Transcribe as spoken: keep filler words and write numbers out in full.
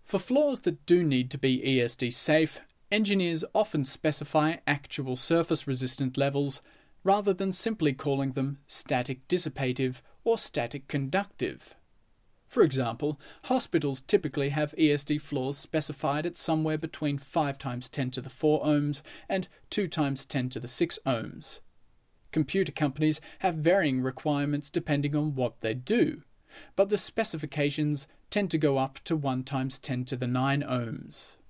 For floors that do need to be E S D safe, engineers often specify actual surface resistant levels rather than simply calling them static dissipative or static conductive. For example, hospitals typically have E S D floors specified at somewhere between five times ten to the four ohms and two times ten to the six ohms. Computer companies have varying requirements depending on what they do, but the specifications tend to go up to one times ten to the nine ohms.